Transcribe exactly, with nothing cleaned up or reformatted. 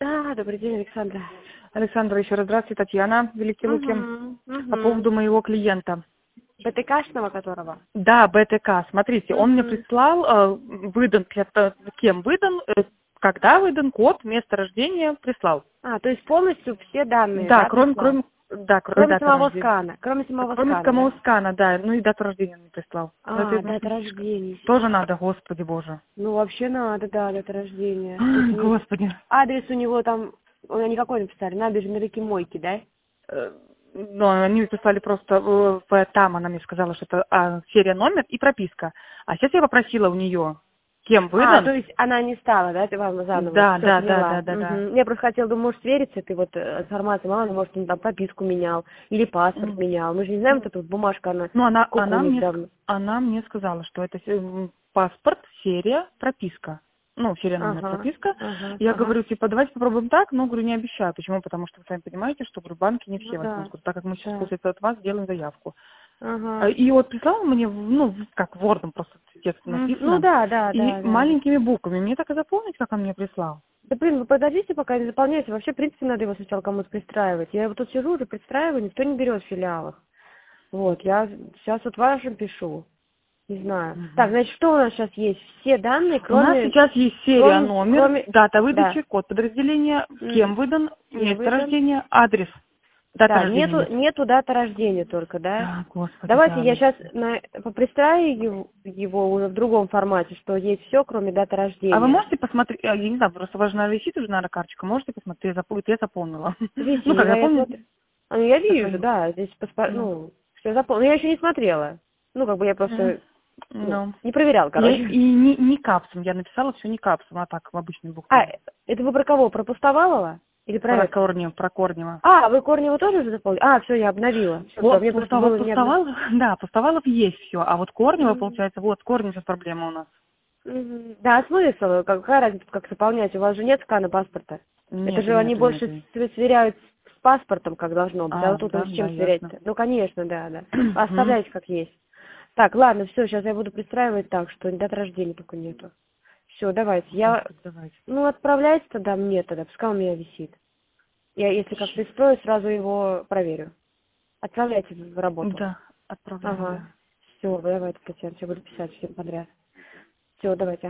Да, добрый день, Александра. Александра, еще раз здравствуйте, Татьяна, Великий Луки. Угу, По угу. поводу моего клиента. БТКшного которого? Да, БТК. Смотрите, он мне Угу. прислал, э, выдан, для- кем выдан, э, когда выдан, код, место рождения прислал. А, то есть полностью все данные, Да, да, кроме, прислал? кроме, да, кроме Кроме даты самого рождения. скана, кроме самого Кроме скана, самого да? скана, да, ну и дату рождения он мне прислал. Но это, А, ну, дата рождения. тоже надо, Господи Боже. Ну, вообще надо, да, дата рождения. То есть Ай, вы- Господи. адрес у него там, он никакой написали, набережной реки Мойки, да? Э, Но они писали просто, э, в- там она мне сказала, что это а, серия, номер и прописка. А сейчас я попросила у нее, кем А, выдан. то есть она не стала, да, ты вам заново? Да, Все, да, да, поняла. да, да, да. Угу. Я просто хотела, думаю, может, свериться, ты вот э, информация, мало ли, может, он там прописку менял, или паспорт М, менял. Мы же не знаем, вот эта вот бумажка, она, Ну, она, сколько у она них мне, ск- давно. она мне сказала, что это э, паспорт, серия, прописка. Ну, серия, номер, Ага, прописка. ага, Я ага. говорю, типа, давайте попробуем так, но, говорю, не обещаю. Почему? Потому что вы сами понимаете, что, говорю, банки не Ну все возьмут. да, Говорю, так как мы сейчас, да. получается, от вас делаем заявку. А, Ага. И вот прислал мне, в- ну, в- как вордом просто текст М, Ну написано, да, да, и да, да. маленькими буквами. Мне так и запомнить, как он мне прислал. Да блин, вы подождите, пока не заполняете. Вообще, в принципе, надо его сначала кому-то пристраивать. Я его тут сижу, уже пристраиваю, никто не берет в филиалах. Вот, я сейчас вот вашим пишу. Не знаю. Так, Мгм. значит, что у нас сейчас есть? Все данные, У нас кроме, сейчас есть серия, кроме, номер, кроме, дата да, выдачи, код подразделения, м, кем выдан, кем место выдан. рождения, адрес. Дата Да, рождения нету, нет. нету даты рождения только, да? А, Господи, Давайте да. я Ну, сейчас на, попристраиваю его, его уже в другом формате, что есть все, кроме даты а вы рождения. можете посмотреть, а, я не знаю, просто важно висит уже, наверное, карточка, можете посмотреть, я запомнила, я запомнила. Ну как, Висела, я запомнить? смотрю. А, ну, я вижу, Сохранить. да, здесь паспор... Ну, ну, все запомнила. Я еще не смотрела. Ну, как бы я м, просто, ну, ну. не проверяла, Я, короче. и не, не капсом, я написала все не капсом, а так, обычными А, буквами. это вы про кого? Про Пустовалова? Или про Про этого? Корнева, про Корнева. А, вы Корнева тоже уже заполнили? А, все, я обновила. Все, По- все, мне просто Пустовал, было не обновлено. Пустовалов, да, Пустовалов есть все, а вот Корнева, получается, вот, с Корневым сейчас проблема у нас. Мгм. Да, смысл, какая разница, как заполнять? У вас же нет скана паспорта. Это Нету, же они нету, больше нету. с- сверяют с паспортом, как должно быть. А А, вот тут да, с да, чем ясно. сверять-то? Ну, конечно, да, да. Мгм. Оставляйте как есть. Так, ладно, все, сейчас я буду пристраивать так, что дат рождения только нету. Все, давайте. Я, Господи, давайте. ну, отправляйте тогда мне тогда, пускай он у меня висит. Я, если как пристрою, сразу его проверю. Отправляйте в работу. Да, отправляю, Ага. да. Все, давайте, Татьяна, я буду писать всем подряд. Все, давайте.